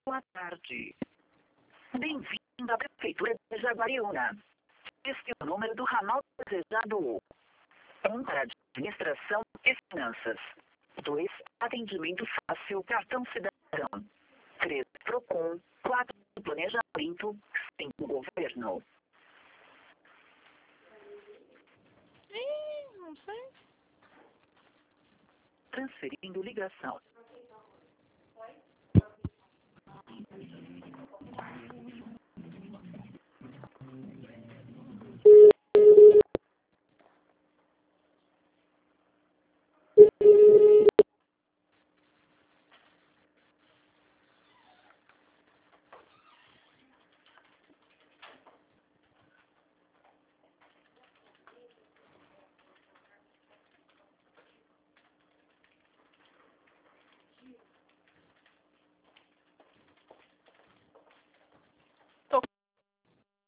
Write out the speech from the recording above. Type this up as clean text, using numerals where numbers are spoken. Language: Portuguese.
Boa tarde. Bem-vindo à Prefeitura de Jaguariúna. Este é o número do ramal desejado. 1 para administração e finanças. 2, atendimento fácil, cartão cidadão. 3, Procon. 4, planejamento. 5, governo. Não sei. Transferindo ligação.